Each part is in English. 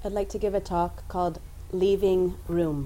I'd like to give a talk called Leaving Room.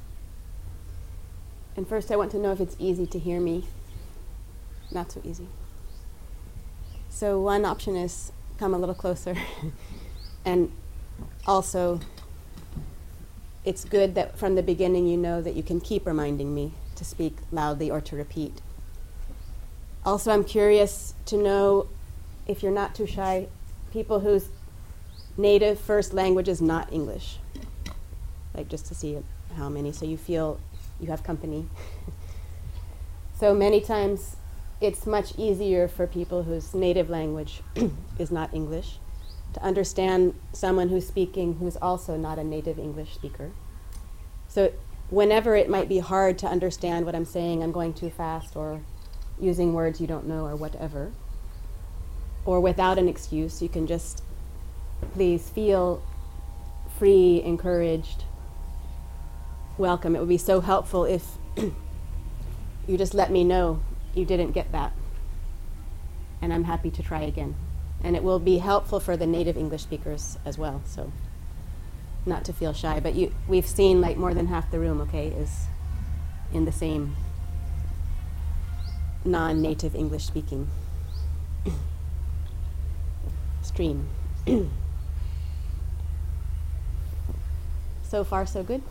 And first I want to know if it's easy to hear me. Not so easy. So one option is come a little closer. And also, it's good that from the beginning you know that you can keep reminding me to speak loudly or to repeat. Also, I'm curious to know, if you're not too shy, people whose native first language is not English. Like just to see how many, so you feel you have company. So many times it's much easier for people whose native language is not English to understand someone who's speaking who's also not a native English speaker. So whenever it might be hard to understand what I'm saying, I'm going too fast or using words you don't know or whatever, or without an excuse, you can just please feel free, encouraged, welcome. It would be so helpful if you just let me know you didn't get that, and I'm happy to try again. And it will be helpful for the native English speakers as well, so not to feel shy. But we've seen like more than half the room, okay, is in the same non-native English speaking stream. So far, so good?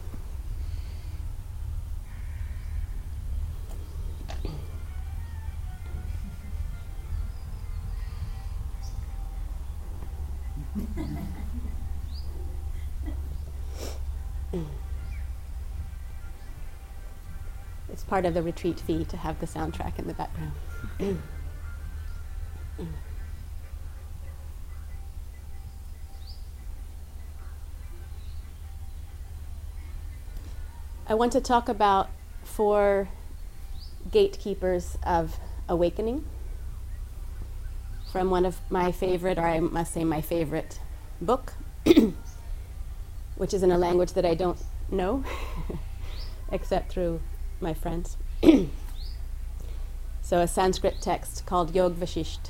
It's part of the retreat fee to have the soundtrack in the background. I want to talk about 4 gatekeepers of awakening from one of my favorite, or I must say my favorite book, which is in a language that I don't know except through my friends. So a Sanskrit text called Yog Vashisht.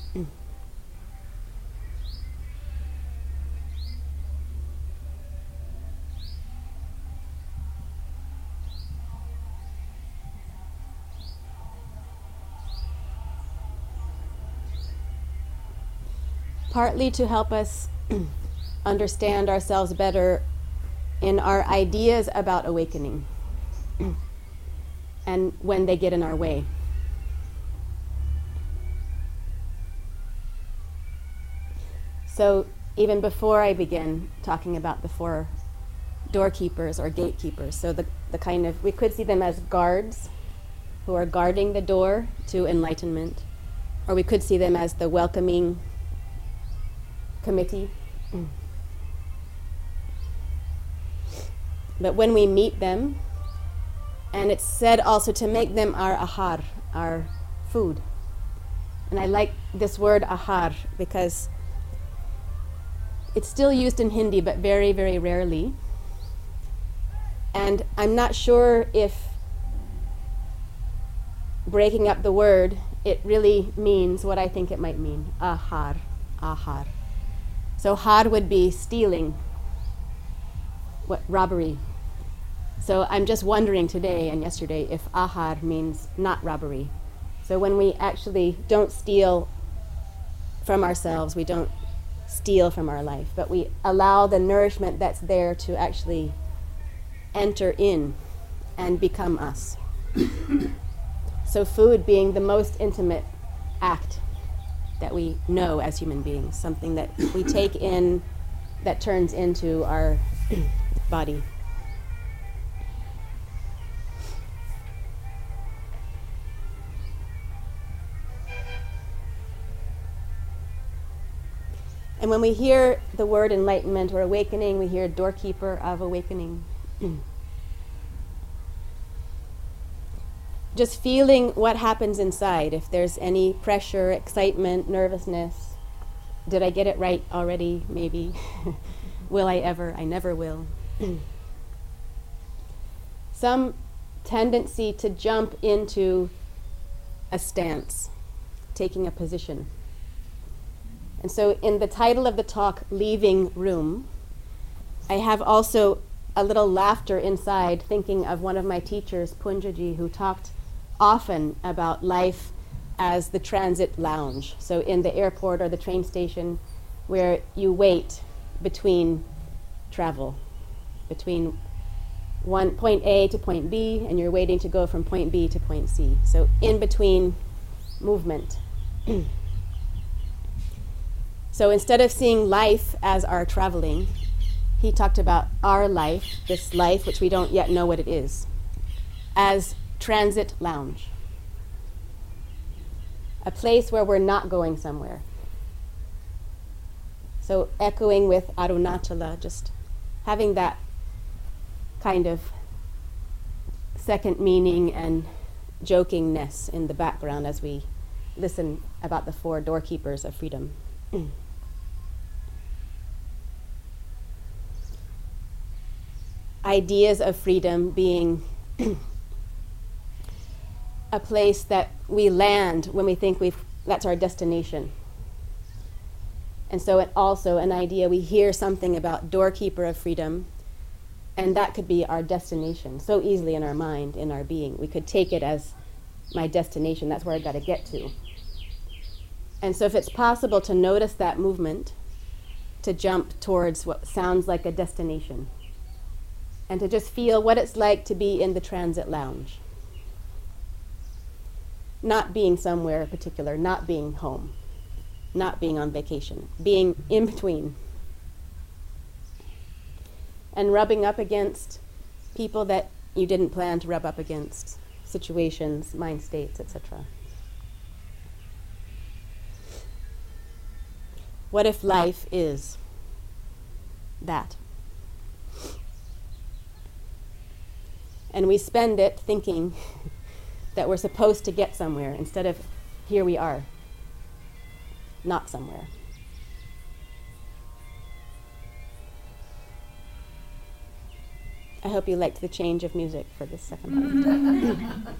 Partly to help us understand ourselves better in our ideas about awakening and when they get in our way. So even before I begin talking about the 4 doorkeepers or gatekeepers, so the kind of, we could see them as guards who are guarding the door to enlightenment, or we could see them as the welcoming committee. But when we meet them, and it's said also to make them our ahar, our food. And I like this word ahar because it's still used in Hindi, but very, very rarely. And I'm not sure if breaking up the word, it really means what I think it might mean. Ahar, ahar. So har would be stealing, robbery. So I'm just wondering today and yesterday if ahar means not robbery. So when we actually don't steal from ourselves, we don't steal from our life, but we allow the nourishment that's there to actually enter in and become us. So food being the most intimate act that we know as human beings, something that we take in that turns into our body. And when we hear the word enlightenment or awakening, we hear doorkeeper of awakening. Just feeling what happens inside, if there's any pressure, excitement, nervousness. Did I get it right already? Maybe. Will I ever? I never will. Some tendency to jump into a stance, taking a position. And so in the title of the talk, Leaving Room, I have also a little laughter inside thinking of one of my teachers, Punjaji, who talked often about life as the transit lounge. So in the airport or the train station where you wait between travel, between point A to point B, and you're waiting to go from point B to point C. So in between movement. So instead of seeing life as our traveling, he talked about our life, this life which we don't yet know what it is, as transit lounge. A place where we're not going somewhere. So echoing with Arunachala, just having that kind of second meaning and jokingness in the background as we listen about the 4 doorkeepers of freedom. Ideas of freedom being a place that we land when we think that's our destination. And so it also an idea, we hear something about doorkeeper of freedom, and that could be our destination so easily in our mind, in our being. We could take it as my destination, that's where I got to get to. And so if it's possible to notice that movement, to jump towards what sounds like a destination, and to just feel what it's like to be in the transit lounge. Not being somewhere particular, not being home, not being on vacation, being in between. And rubbing up against people that you didn't plan to rub up against, situations, mind states, etc. What if life is that? And we spend it thinking that we're supposed to get somewhere instead of here we are, not somewhere. I hope you liked the change of music for this second part.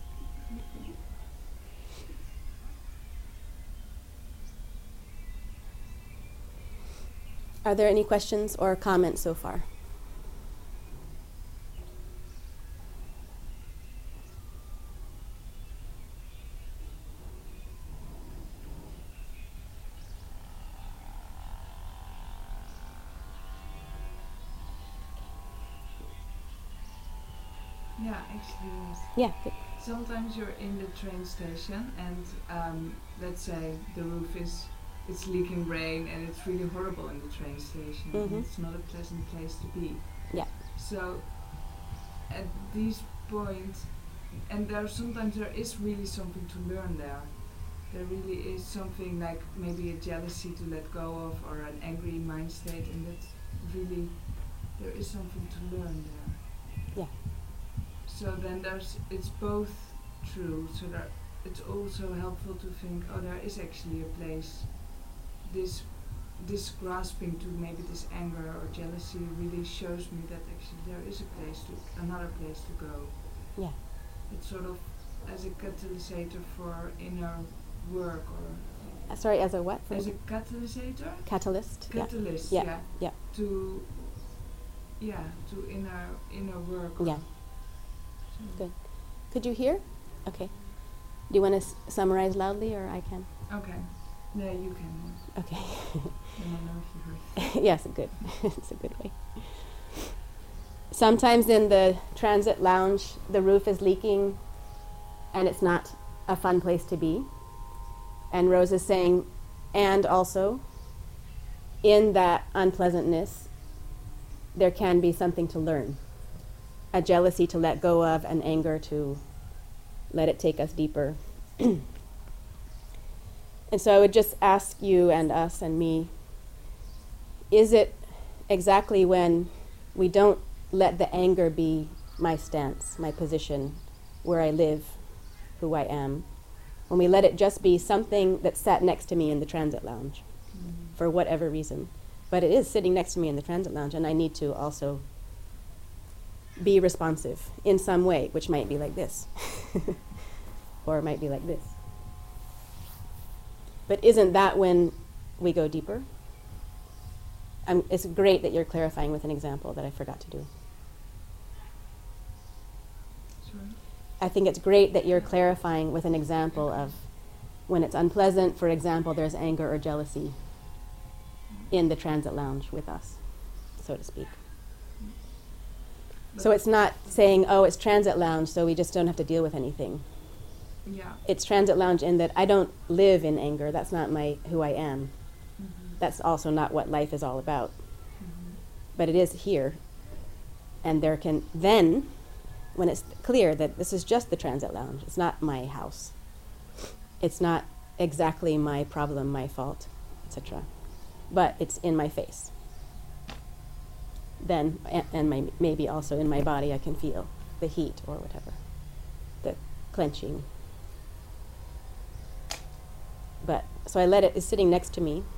Are there any questions or comments so far? Yeah, actually, yes. Yeah. Good. Sometimes you're in the train station and let's say the roof it's leaking rain and it's really horrible in the train station. Mm-hmm. It's not a pleasant place to be. Yeah. So at these points, and sometimes there is really something to learn there. There really is something like maybe a jealousy to let go of or an angry mind state, and that's really, there is something to learn there. Yeah. So then it's both true, so that it's also helpful to think, oh, there is actually a place, this grasping to maybe this anger or jealousy really shows me that actually there is another place to go. Yeah. It's sort of as a catalysator for inner work, or Sorry, as a what? as a catalysator? Catalyst. Catalyst, Yeah. yeah. Yeah. To inner work. Yeah. So Good. Could you hear? Okay. Do you want to summarize loudly, or I can? Okay. Yeah, you can. Okay. I don't know if you heard. Yes, good. It's a good way. Sometimes in the transit lounge, the roof is leaking, and it's not a fun place to be. And Rose is saying, and also, in that unpleasantness, there can be something to learn. A jealousy to let go of, an anger to let it take us deeper. And so I would just ask you and us and me, is it exactly when we don't let the anger be my stance, my position, where I live, who I am, when we let it just be something that sat next to me in the transit lounge, for whatever reason. But it is sitting next to me in the transit lounge, and I need to also be responsive in some way, which might be like this, or it might be like this. But isn't that when we go deeper? it's great that you're clarifying with an example that I forgot to do. Sorry. I think it's great that you're clarifying with an example of when it's unpleasant, for example, there's anger or jealousy in the transit lounge with us, so to speak. So it's not saying, oh, it's transit lounge, so we just don't have to deal with anything. Yeah. It's transit lounge in that I don't live in anger. That's not who I am. That's also not what life is all about. But it is here. And there can then, when it's clear that this is just the transit lounge, it's not my house. It's not exactly my problem, my fault, etc. But it's in my face. Then, and maybe also in my body, I can feel the heat or whatever, the clenching. But, so I let it, it's sitting next to me.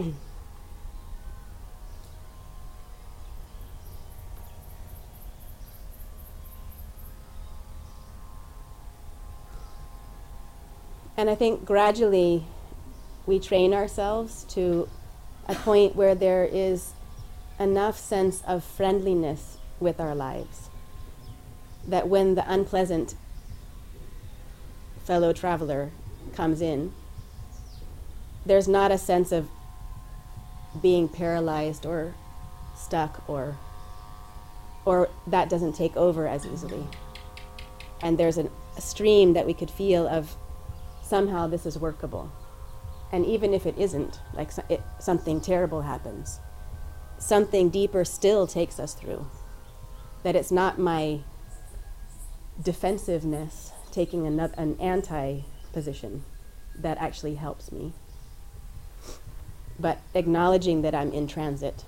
And I think gradually we train ourselves to a point where there is enough sense of friendliness with our lives that when the unpleasant fellow traveler comes in, there's not a sense of being paralyzed or stuck or that doesn't take over as easily. And there's a stream that we could feel of somehow this is workable. And even if it isn't, like something terrible happens, something deeper still takes us through. That it's not my defensiveness taking an anti-position that actually helps me, but acknowledging that I'm in transit.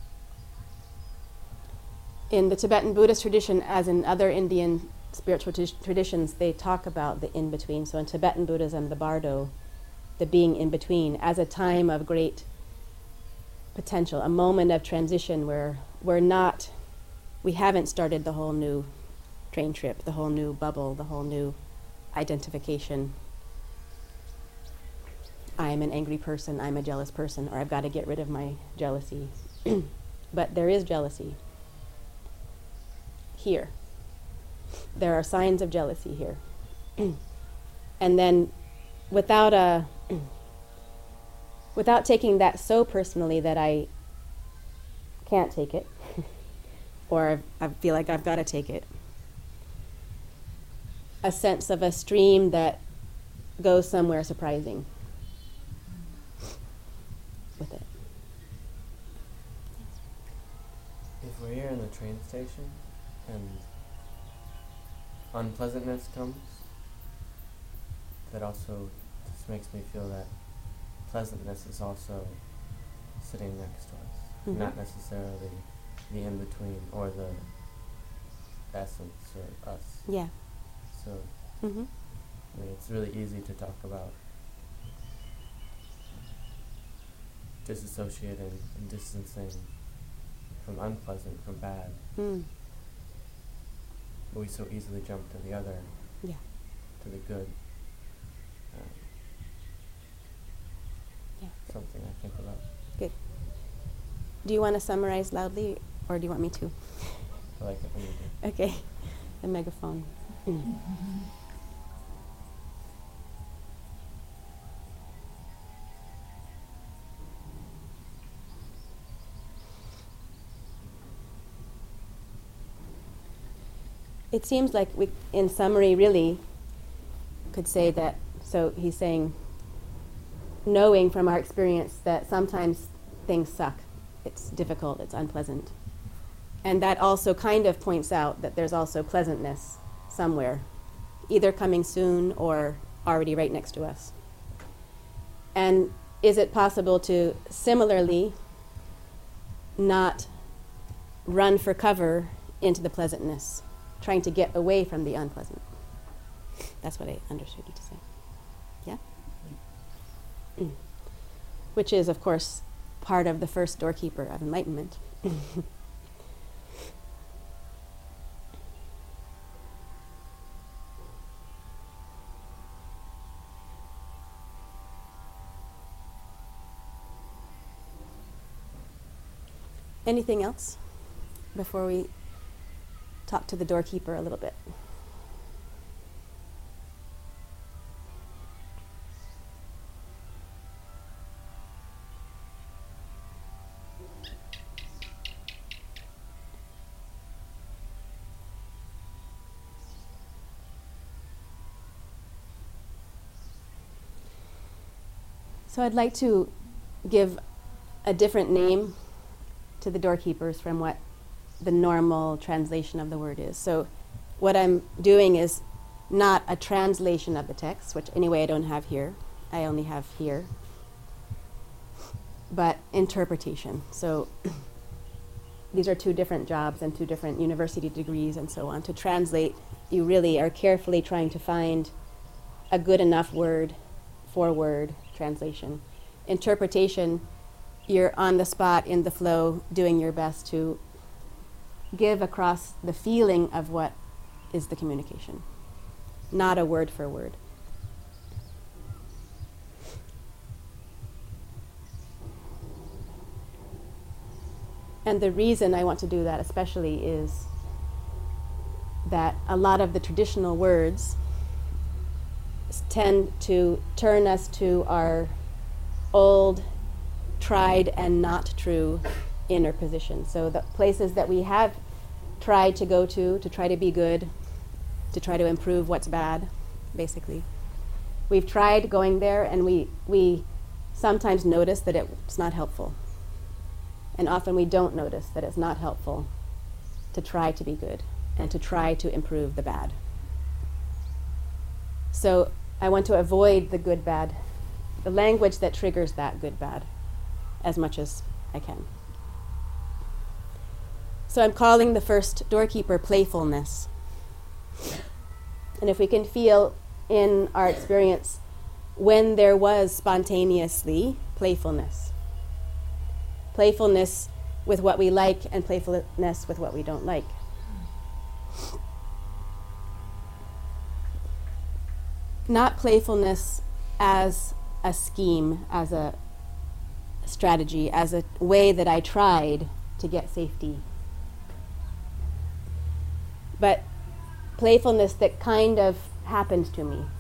In the Tibetan Buddhist tradition, as in other Indian spiritual traditions, they talk about the in-between. So in Tibetan Buddhism, the bardo, the being in between, as a time of great potential, a moment of transition where we haven't started the whole new train trip, the whole new bubble, the whole new identification. I'm an angry person, I'm a jealous person, or I've got to get rid of my jealousy. But there is jealousy here. There are signs of jealousy here. And then without taking that so personally that I can't take it, or I feel like I've got to take it, a sense of a stream that goes somewhere surprising with it. If we're here in the train station and unpleasantness comes, that also just makes me feel that pleasantness is also sitting next to us, Mm-hmm. not necessarily the in-between or the essence or us. Yeah. So, Mm-hmm. I mean, it's really easy to talk about disassociating and distancing from unpleasant, from bad. Mm. But we so easily jump to the other, Yeah. to the good. Yeah. Something I think about. Good. Do you want to summarize loudly, or do you want me to? I like it when you do. Okay. The megaphone. It seems like we, in summary, really could say that, so he's saying, knowing from our experience that sometimes things suck, it's difficult, it's unpleasant. And that also kind of points out that there's also pleasantness somewhere, either coming soon or already right next to us. And is it possible to similarly not run for cover into the pleasantness, trying to get away from the unpleasant? That's what I understood you to say. Yeah? Which is, of course, part of the first doorkeeper of enlightenment. Anything else before we talk to the doorkeeper a little bit? So I'd like to give a different name to the doorkeepers from what the normal translation of the word is. So what I'm doing is not a translation of the text, which anyway I don't have here. I only have here. But interpretation. So these are two different jobs and two different university degrees and so on. To translate, you really are carefully trying to find a good enough word for word translation. Interpretation, you're on the spot, in the flow, doing your best to give across the feeling of what is the communication, not a word for word. And the reason I want to do that especially is that a lot of the traditional words tend to turn us to our old, tried and not true inner position. So the places that we have tried to go to try to be good, to try to improve what's bad, basically. We've tried going there, and we sometimes notice that it's not helpful. And often we don't notice that it's not helpful to try to be good and to try to improve the bad. So I want to avoid the good, bad, the language that triggers that good, bad, as much as I can. So I'm calling the first doorkeeper playfulness. And if we can feel in our experience when there was spontaneously playfulness. Playfulness with what we like and playfulness with what we don't like. Not playfulness as a scheme, as a strategy, as a way that I tried to get safety. But playfulness that kind of happened to me.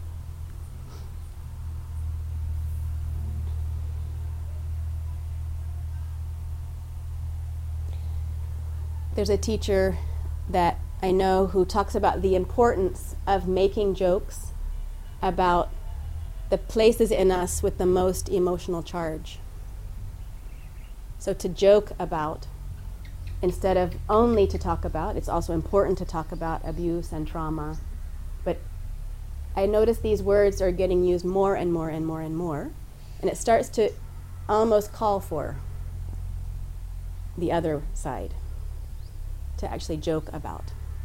There's a teacher that I know who talks about the importance of making jokes about the places in us with the most emotional charge. So to joke about, instead of only to talk about, it's also important to talk about abuse and trauma. But I notice these words are getting used more and more and more and more, and it starts to almost call for the other side, to actually joke about.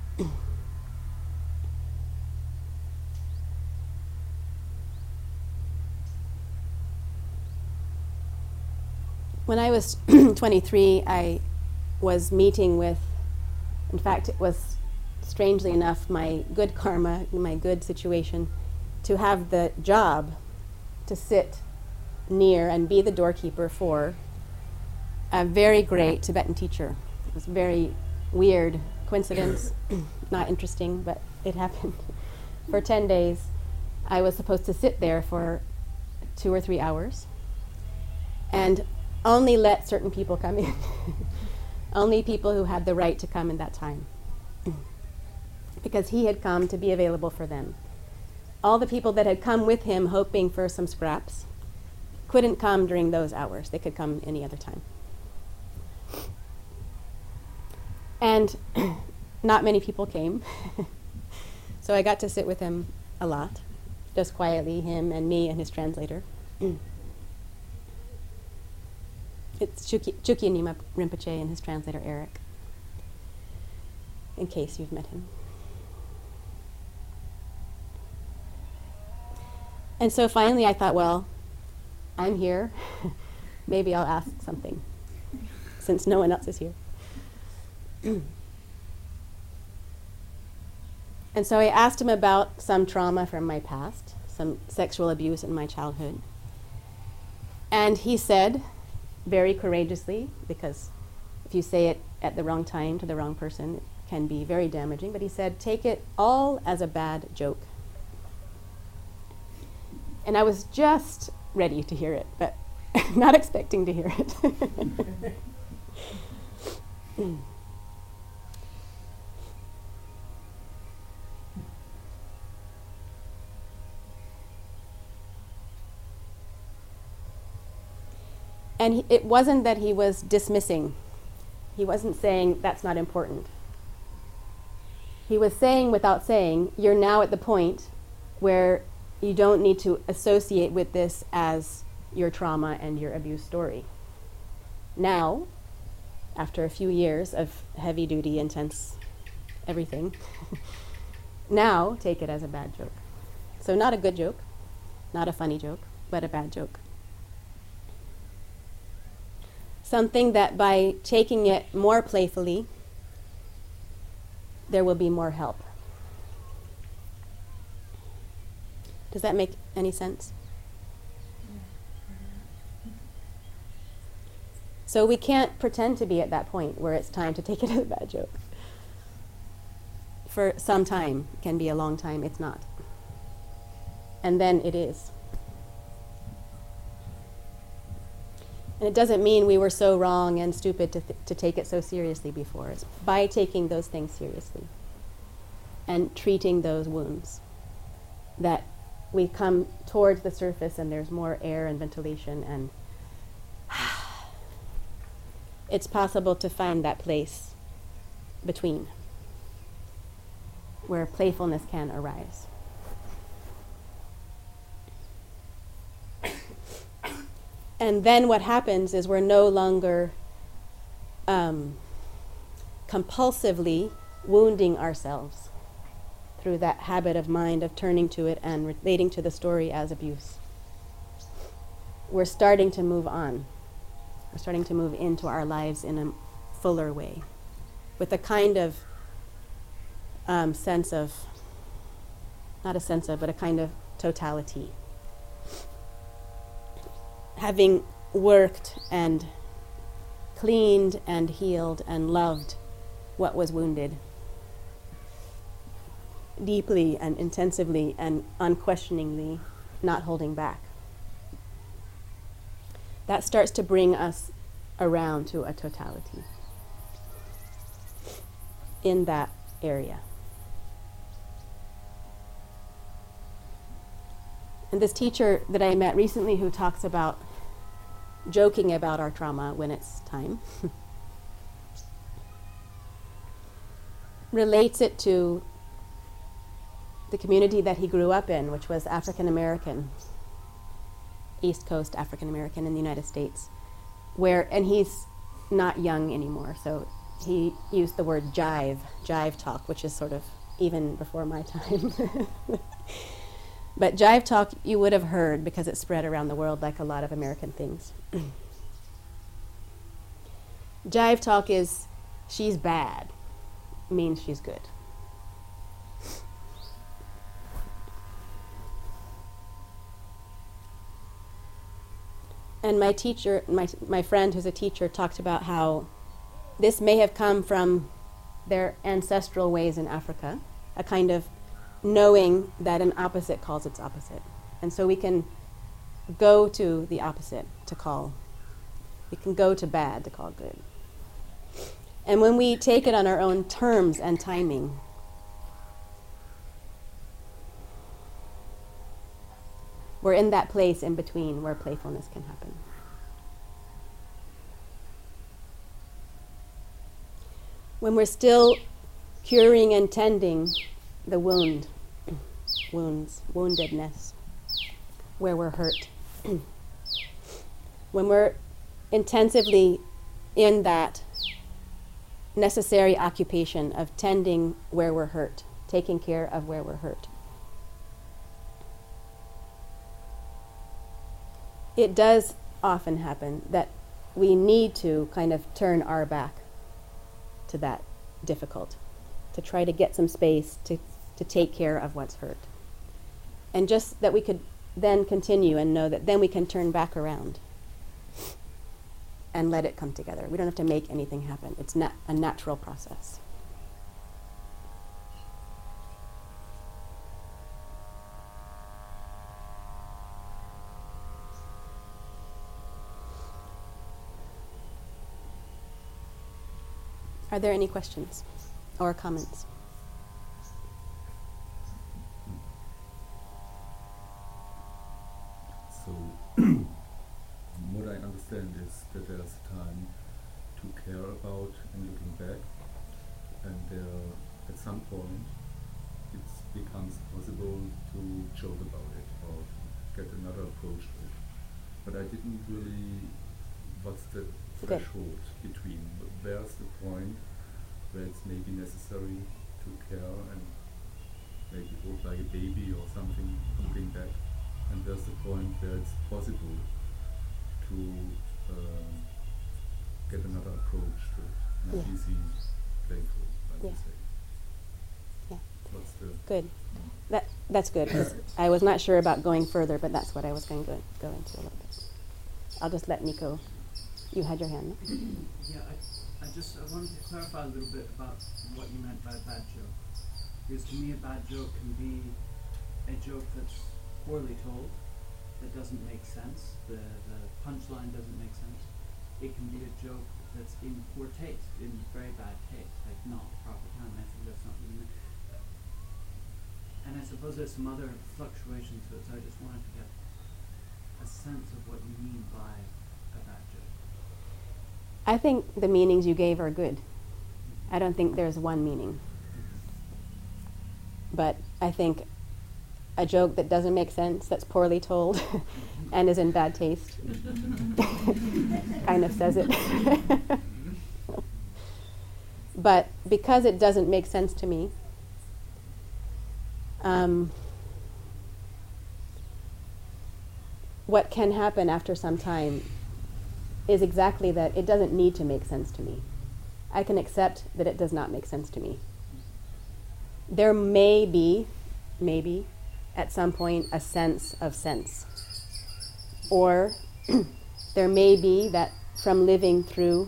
When I was 23, I was meeting with, in fact, it was strangely enough my good karma, my good situation, to have the job to sit near and be the doorkeeper for a very great Tibetan teacher. It was a very weird coincidence, not interesting, but it happened. For 10 days, I was supposed to sit there for 2 or 3 hours and only let certain people come in. Only people who had the right to come in that time. Because he had come to be available for them. All the people that had come with him hoping for some scraps couldn't come during those hours. They could come any other time. And not many people came. So I got to sit with him a lot, just quietly, him and me and his translator. It's Chukyi Nyima Rinpoche and his translator, Eric, in case you've met him. And so finally I thought, well, I'm here. Maybe I'll ask something, since no one else is here. And so I asked him about some trauma from my past, some sexual abuse in my childhood. And he said, very courageously, because If you say it at the wrong time to the wrong person, it can be very damaging. But he said, take it all as a bad joke. And I was just ready to hear it, but not expecting to hear it. And it wasn't that he was dismissing. He wasn't saying, that's not important. He was saying, without saying, you're now at the point where you don't need to associate with this as your trauma and your abuse story. Now, after a few years of heavy-duty, intense everything, now take it as a bad joke. So not a good joke, not a funny joke, but a bad joke. Something that by taking it more playfully, there will be more help. Does that make any sense? So we can't pretend to be at that point where it's time to take it as a bad joke. For some time, it can be a long time, it's not. And then it is. And it doesn't mean we were so wrong and stupid to take it so seriously before. It's by taking those things seriously and treating those wounds that we come towards the surface and there's more air and ventilation, and it's possible to find that place between where playfulness can arise. And then what happens is we're no longer compulsively wounding ourselves through that habit of mind of turning to it and relating to the story as abuse. We're starting to move on. We're starting to move into our lives in a fuller way, with a kind of sense of, not a sense of, but a kind of totality. Having worked and cleaned and healed and loved what was wounded deeply and intensively and unquestioningly, not holding back. That starts to bring us around to a totality in that area. And this teacher that I met recently, who talks about joking about our trauma when it's time, relates it to the community that he grew up in, which was African American, East Coast African American in the United States, and he's not young anymore, so he used the word jive talk, which is sort of even before my time. But jive talk you would have heard because it spread around the world like a lot of American things. Jive talk is, she's bad, means she's good. And my teacher, my friend who's a teacher, talked about how this may have come from their ancestral ways in Africa, a kind of knowing that an opposite calls its opposite. And so we can go to the opposite to call. We can go to bad to call good. And when we take it on our own terms and timing, we're in that place in between where playfulness can happen. When we're still curing and tending the wounds, woundedness, where we're hurt. When we're intensively in that necessary occupation of tending where we're hurt, taking care of where we're hurt. It does often happen that we need to kind of turn our back to that difficult, to try to get some space to take care of what's hurt. And just that we could then continue and know that then we can turn back around and let it come together. We don't have to make anything happen. It's a natural process. Are there any questions or comments? So, what I understand is that there's time to care about and looking back, and at some point it becomes possible to joke about it or get another approach to it. But I didn't really, what's the threshold between, where's the point where it's maybe necessary to care and maybe hold like a baby or something, looking back, and there's the point where it's possible to get another approach to it, not easy, playful, I would say. Yeah. What's the Good. That's good, 'cause I was not sure about going further, but that's what I was going to go into a little bit. I'll just let Nico. You had your hand. Yeah, I wanted to clarify a little bit about what you meant by a bad joke. Because to me, a bad joke can be a joke that's poorly told, that doesn't make sense. The punchline doesn't make sense. It can be a joke that's in poor taste, in very bad taste, like not proper time. I think that's not really. And I suppose there's some other fluctuations to it, so I just wanted to get a sense of what you mean by a bad joke. I think the meanings you gave are good. I don't think there's one meaning. But I think a joke that doesn't make sense, that's poorly told, and is in bad taste, kind of says it. But because it doesn't make sense to me, what can happen after some time is exactly that it doesn't need to make sense to me. I can accept that it does not make sense to me. There may be, maybe, at some point, a sense of sense. Or there may be that from living through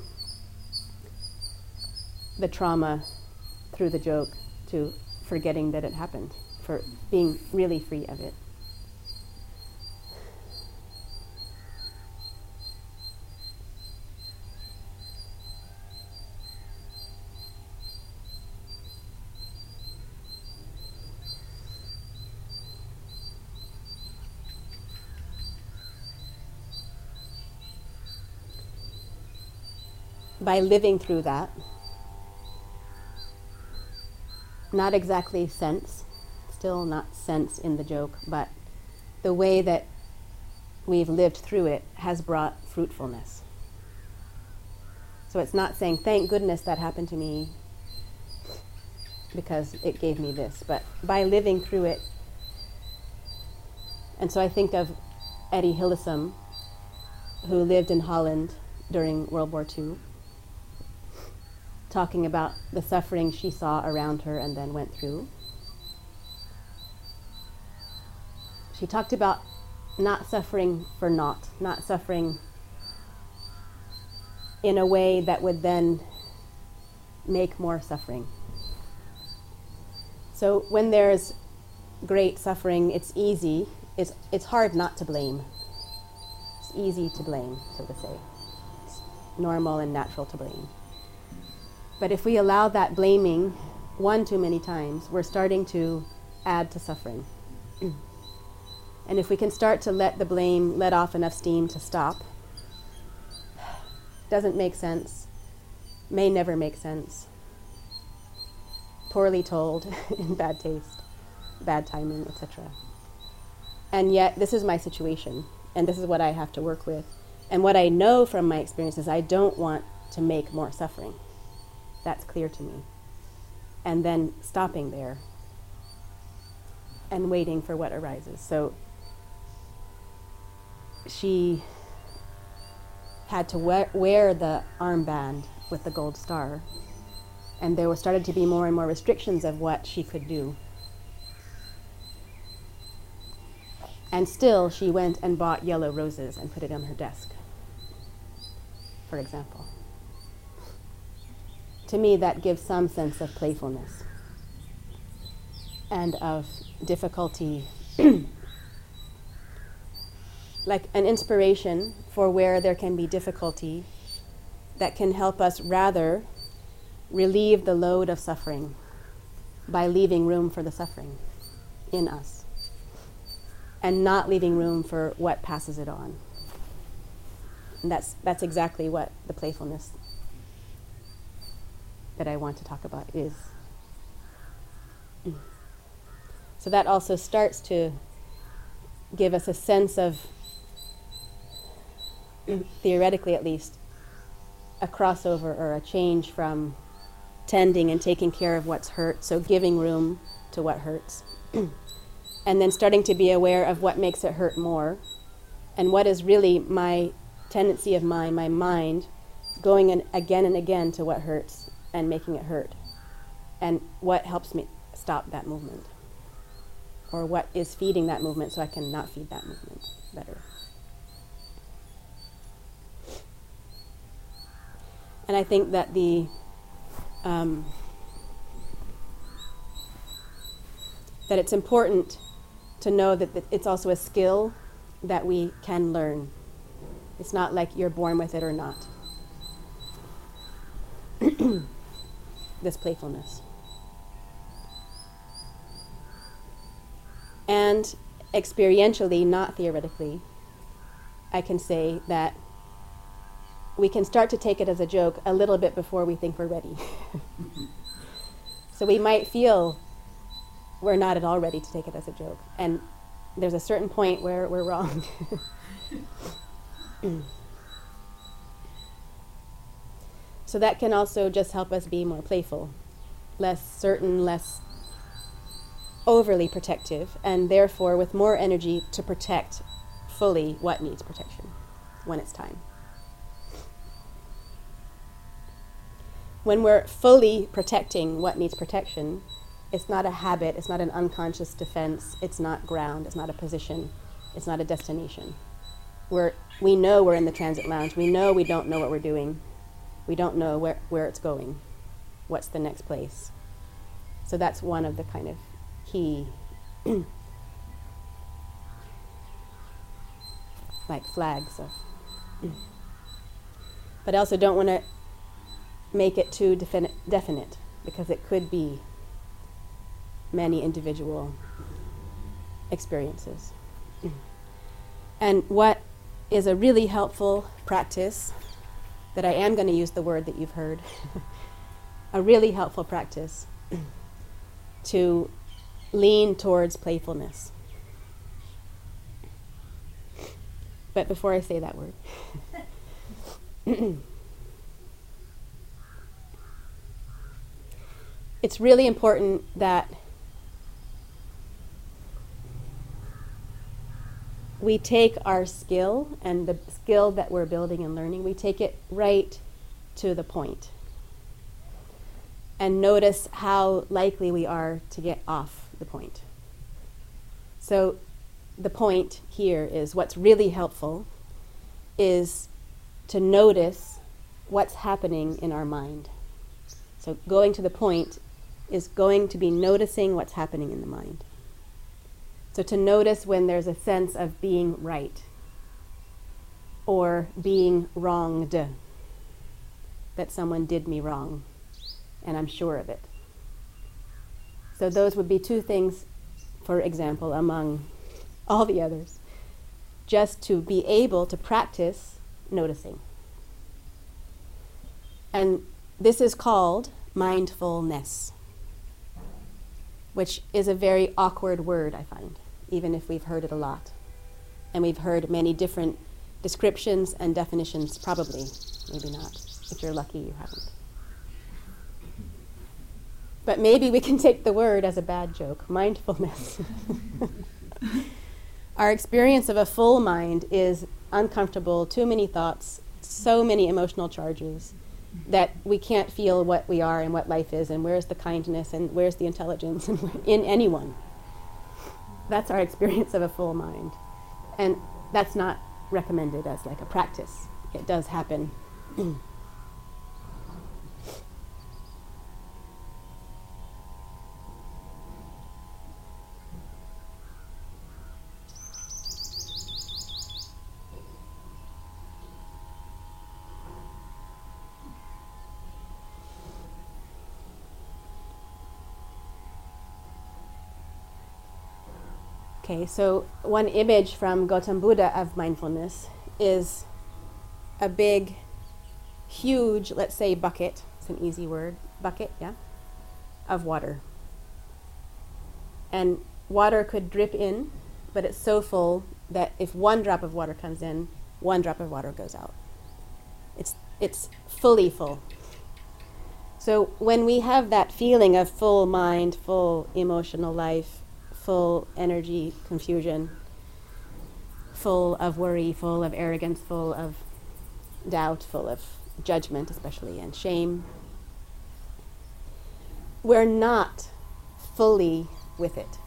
the trauma, through the joke, to forgetting that it happened, for being really free of it. By living through that, not exactly sense, still not sense in the joke, but the way that we've lived through it has brought fruitfulness. So it's not saying, thank goodness that happened to me because it gave me this, but by living through it. And so I think of Etty Hillesum, who lived in Holland during World War II, talking about the suffering she saw around her and then went through. She talked about not suffering for naught, not suffering in a way that would then make more suffering. So when there's great suffering, it's easy, it's hard not to blame. It's easy to blame, so to say. It's normal and natural to blame. But if we allow that blaming one too many times, we're starting to add to suffering. And if we can start to let the blame let off enough steam to stop, doesn't make sense, may never make sense, poorly told, in bad taste, bad timing, etc. And yet, this is my situation, and this is what I have to work with. And what I know from my experience is I don't want to make more suffering. That's clear to me. And then stopping there and waiting for what arises. So she had to wear the armband with the gold star, and there started to be more and more restrictions of what she could do. And still she went and bought yellow roses and put it on her desk. for example. To me, that gives some sense of playfulness and of difficulty, like an inspiration for where there can be difficulty that can help us rather relieve the load of suffering by leaving room for the suffering in us and not leaving room for what passes it on. And that's exactly what the playfulness that I want to talk about is. So that also starts to give us a sense of, theoretically at least, a crossover or a change from tending and taking care of what's hurt, so giving room to what hurts, and then starting to be aware of what makes it hurt more, and what is really my tendency of mine, my mind, going in again and again to what hurts and making it hurt, and what helps me stop that movement, or what is feeding that movement so I can not feed that movement better. And I think that that it's important to know that it's also a skill that we can learn. It's not like you're born with it or not. This playfulness. And experientially, not theoretically, I can say that we can start to take it as a joke a little bit before we think we're ready. So we might feel we're not at all ready to take it as a joke. And there's a certain point where we're wrong. So that can also just help us be more playful, less certain, less overly protective, and therefore with more energy to protect fully what needs protection when it's time. When we're fully protecting what needs protection, it's not a habit, it's not an unconscious defense, it's not ground, it's not a position, it's not a destination. We know we're in the transit lounge, we know we don't know what we're doing, we don't know where it's going, what's the next place. So that's one of the kind of key like flags of. But I also don't want to make it too definite, because it could be many individual experiences. And what is a really helpful practice, that I am going to use the word that you've heard, a really helpful practice to lean towards playfulness. But before I say that word, it's really important that we take our skill and the skill that we're building and learning, we take it right to the point. And notice how likely we are to get off the point. So the point here is, what's really helpful is to notice what's happening in our mind. So going to the point is going to be noticing what's happening in the mind. So to notice when there's a sense of being right or being wronged, that someone did me wrong, and I'm sure of it. So those would be two things, for example, among all the others, just to be able to practice noticing. And this is called mindfulness, which is a very awkward word, I find, even if we've heard it a lot. And we've heard many different descriptions and definitions, probably, maybe not. If you're lucky, you haven't. But maybe we can take the word as a bad joke, mindfulness. Our experience of a full mind is uncomfortable, too many thoughts, so many emotional charges, that we can't feel what we are and what life is, and where's the kindness and where's the intelligence in anyone. That's our experience of a full mind. And that's not recommended as like a practice. It does happen Okay, so one image from Gautam Buddha of mindfulness is a big, huge, let's say bucket, it's an easy word, bucket, yeah, of water. And water could drip in, but it's so full that if one drop of water comes in, one drop of water goes out. It's fully full. So when we have that feeling of full mind, full emotional life, full energy, confusion, full of worry, full of arrogance, full of doubt, full of judgment especially, and shame, we're not fully with it.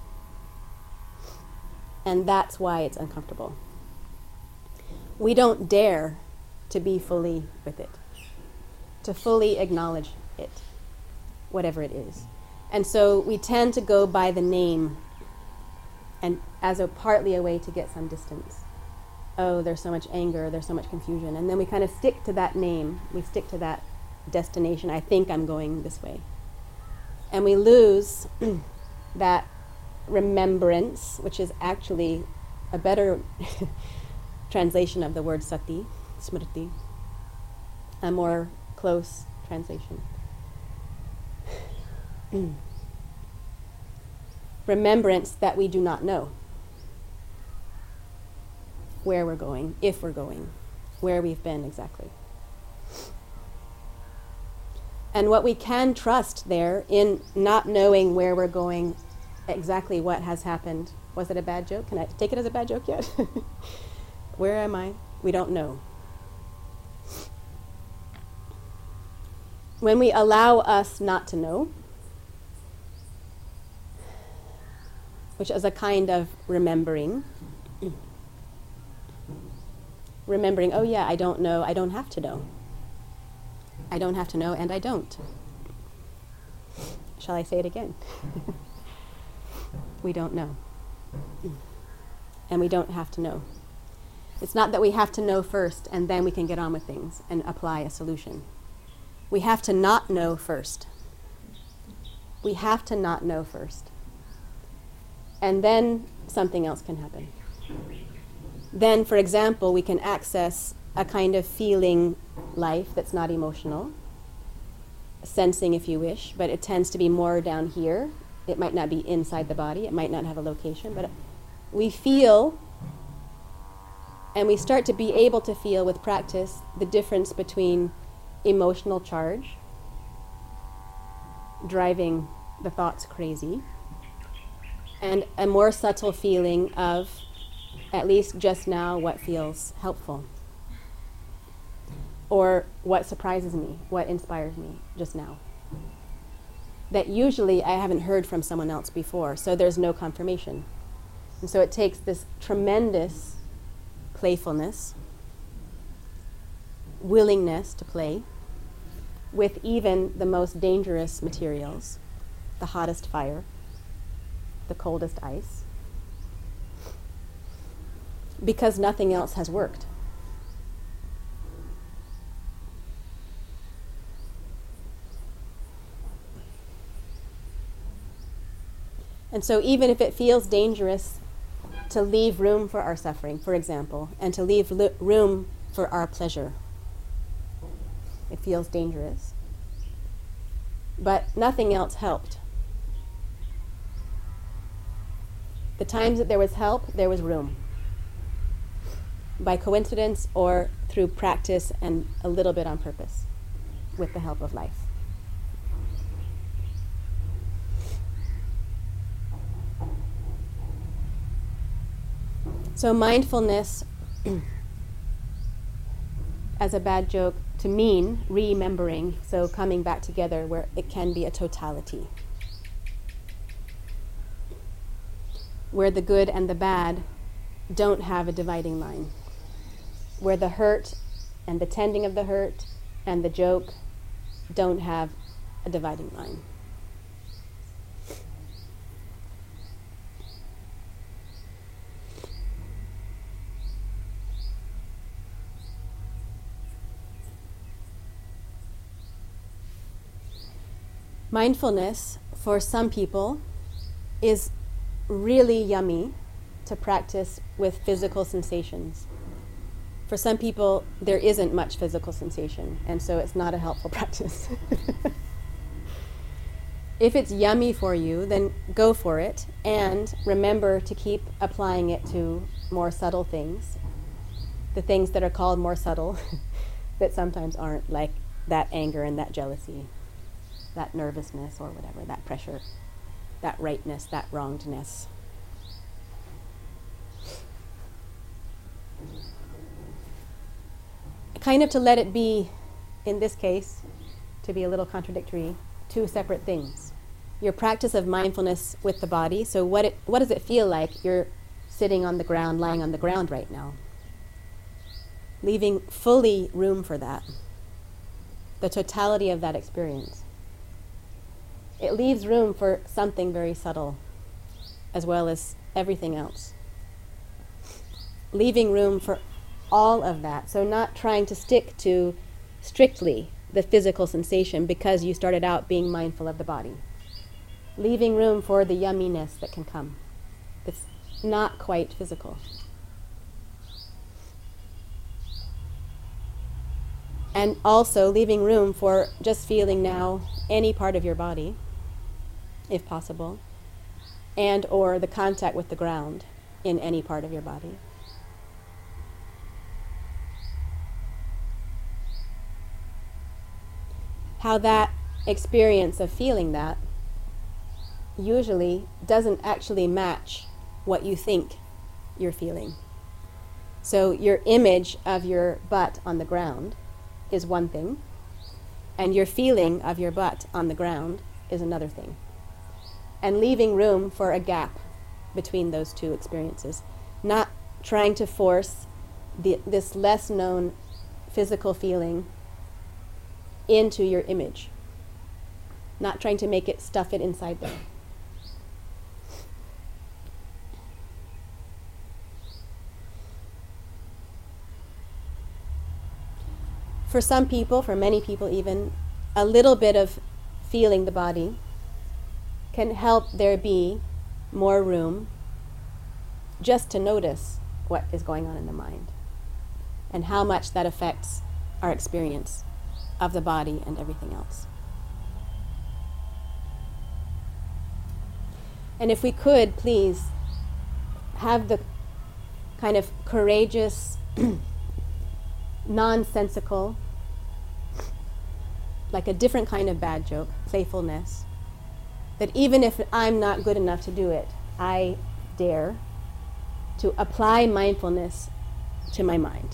And that's why it's uncomfortable. We don't dare to be fully with it, to fully acknowledge it, whatever it is. And so we tend to go by the name, and as partly a way to get some distance. Oh, there's so much anger, there's so much confusion. And then we kind of stick to that name, we stick to that destination. I think I'm going this way. And we lose that remembrance, which is actually a better translation of the word sati, smriti, a more close translation. Remembrance that we do not know where we're going, if we're going, where we've been exactly. And what we can trust there in not knowing where we're going, exactly what has happened. Was it a bad joke? Can I take it as a bad joke yet? Where am I? We don't know. When we allow us not to know, which is a kind of remembering. Remembering, oh yeah, I don't know, I don't have to know. I don't have to know, and I don't. Shall I say it again? We don't know. And we don't have to know. It's not that we have to know first, and then we can get on with things and apply a solution. We have to not know first. We have to not know first. And then something else can happen. Then, for example, we can access a kind of feeling life that's not emotional, sensing if you wish, but it tends to be more down here. It might not be inside the body, it might not have a location, but we feel, and we start to be able to feel with practice the difference between emotional charge, driving the thoughts crazy, and a more subtle feeling of, at least just now, what feels helpful. Or what surprises me, what inspires me just now. That usually I haven't heard from someone else before, so there's no confirmation. And so it takes this tremendous playfulness, willingness to play, with even the most dangerous materials, the hottest fire, the coldest ice, because nothing else has worked. And so even if it feels dangerous to leave room for our suffering, for example, and to leave room for our pleasure, it feels dangerous. But nothing else helped. The times that there was help, there was room. By coincidence or through practice and a little bit on purpose, with the help of life. So mindfulness, as a bad joke, to mean remembering, so coming back together where it can be a totality. Where the good and the bad don't have a dividing line. Where the hurt and the tending of the hurt and the joke don't have a dividing line. Mindfulness, for some people, is really yummy to practice with physical sensations. For some people, there isn't much physical sensation, and so it's not a helpful practice. If it's yummy for you, then go for it, and remember to keep applying it to more subtle things, the things that are called more subtle, that sometimes aren't, like that anger and that jealousy, that nervousness or whatever, that pressure, that rightness, that wrongedness. Kind of to let it be, in this case, to be a little contradictory, two separate things. Your practice of mindfulness with the body, so what does it feel like you're sitting on the ground, lying on the ground right now? Leaving fully room for that, the totality of that experience. It leaves room for something very subtle, as well as everything else. Leaving room for all of that. So not trying to stick to strictly the physical sensation because you started out being mindful of the body. Leaving room for the yumminess that can come. It's not quite physical. And also leaving room for just feeling now any part of your body, if possible, and or the contact with the ground in any part of your body. How that experience of feeling that usually doesn't actually match what you think you're feeling. So your image of your butt on the ground is one thing, and your feeling of your butt on the ground is another thing. And leaving room for a gap between those two experiences. Not trying to force this less known physical feeling into your image. Not trying to stuff it inside there. For some people, for many people even, a little bit of feeling the body can help there be more room just to notice what is going on in the mind and how much that affects our experience of the body and everything else. And if we could, please, have the kind of courageous, nonsensical, like a different kind of bad joke, playfulness, that even if I'm not good enough to do it, I dare to apply mindfulness to my mind.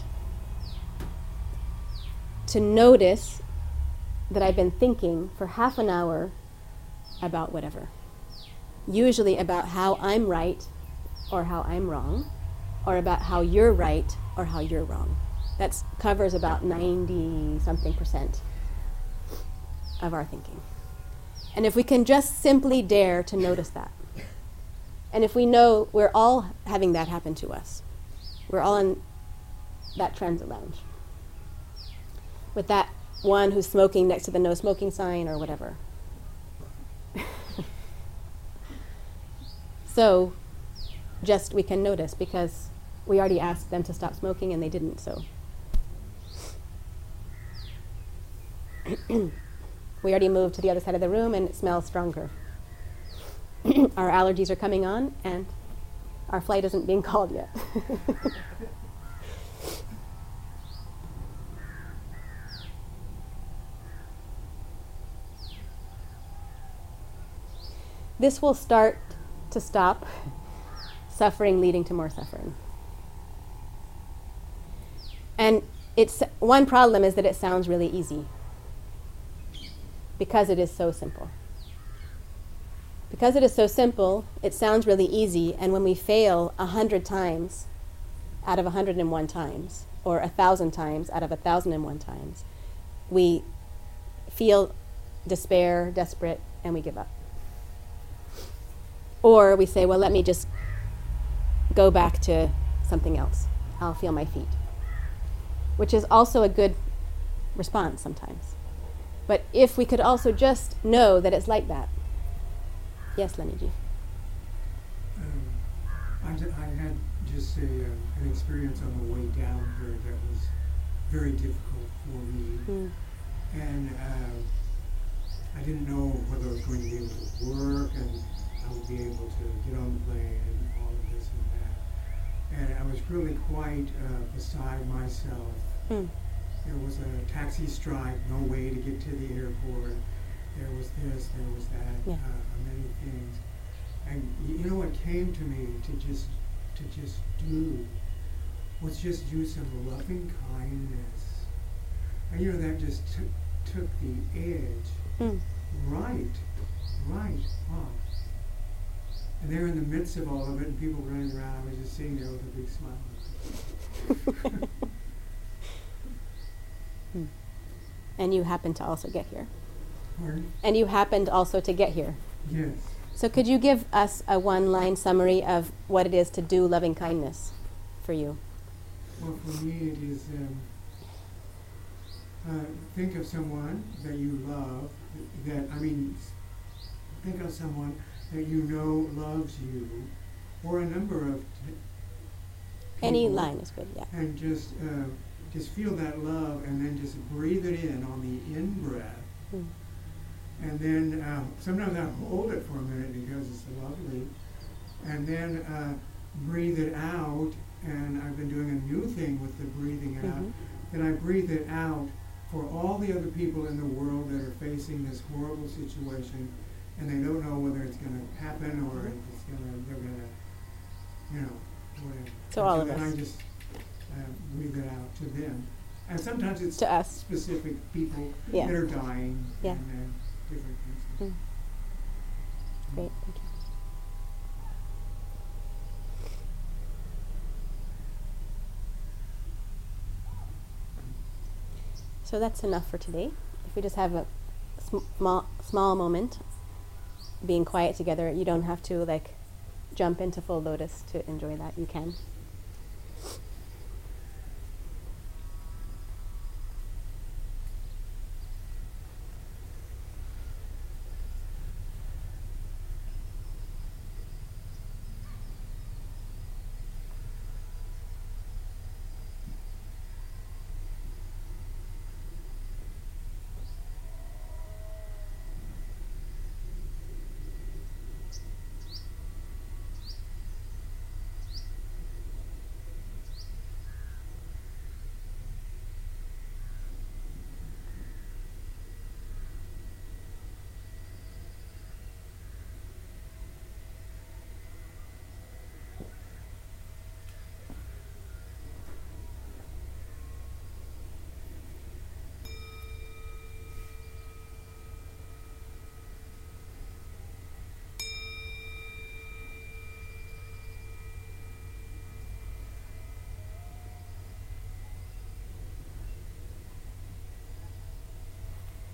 To notice that I've been thinking for half an hour about whatever. Usually about how I'm right or how I'm wrong, or about how you're right or how you're wrong. That covers about 90-something% of our thinking. And if we can just simply dare to notice that, and if we know we're all having that happen to us, we're all in that transit lounge, with that one who's smoking next to the no smoking sign or whatever. So just we can notice because we already asked them to stop smoking and they didn't, so. We already moved to the other side of the room and it smells stronger. Our allergies are coming on and our flight isn't being called yet. This will start to stop suffering leading to more suffering. And it's one problem is that it sounds really easy because it is so simple. Because it is so simple, it sounds really easy, and when we fail 100 times out of 101 times, or 1,000 times out of 1,001 times, we feel despair, desperate, and we give up. Or we say, well, let me just go back to something else. I'll feel my feet. Which is also a good response sometimes. But if we could also just know that it's like that. Yes, Leniji. I had just an experience on the way down here that was very difficult for me. And I didn't know whether I was going to be able to work and I would be able to get on the plane and all of this and that. And I was really quite beside myself. There was a taxi strike, no way to get to the airport. There was this, there was that, many things. And you know what came to me to just do was just do some loving kindness. And you know, that just took the edge right off. And there in the midst of all of it and people running around, I was just sitting there with a big smile. And you happened to also get here. Pardon? And you happened also to get here. Yes. So could you give us a one-line summary of what it is to do loving kindness for you? Well, for me it is think of someone that you love, think of someone that you know loves you, or a number of Any people, line is good, yeah. and just feel that love, and then just breathe it in on the in-breath. And then sometimes I hold it for a minute because it's so lovely. And then breathe it out, and I've been doing a new thing with the breathing out. Then I breathe it out for all the other people in the world that are facing this horrible situation, and they don't know whether it's going to happen or if it's they're going to, whatever. So all of And us. I just breathe it out to them. And sometimes it's To us. specific people Yeah. that are dying Yeah. and different things. Great, thank you. So that's enough for today. If we just have a small moment being quiet together, you don't have to jump into full lotus to enjoy that. You can.